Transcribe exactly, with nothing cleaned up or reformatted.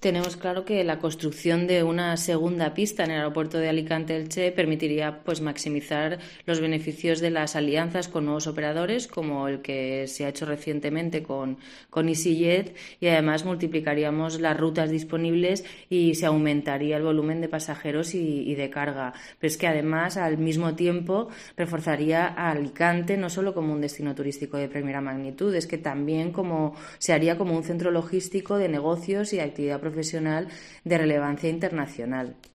Tenemos claro que la construcción de una segunda pista en el aeropuerto de Alicante-Elche permitiría pues maximizar los beneficios de las alianzas con nuevos operadores, como el que se ha hecho recientemente con, con EasyJet, y además multiplicaríamos las rutas disponibles y se aumentaría el volumen de pasajeros y, y de carga. Pero es que además, al mismo tiempo, reforzaría a Alicante no solo como un destino turístico de primera magnitud, es que también como se haría como un centro logístico de negocios y de actividad profesional de relevancia internacional.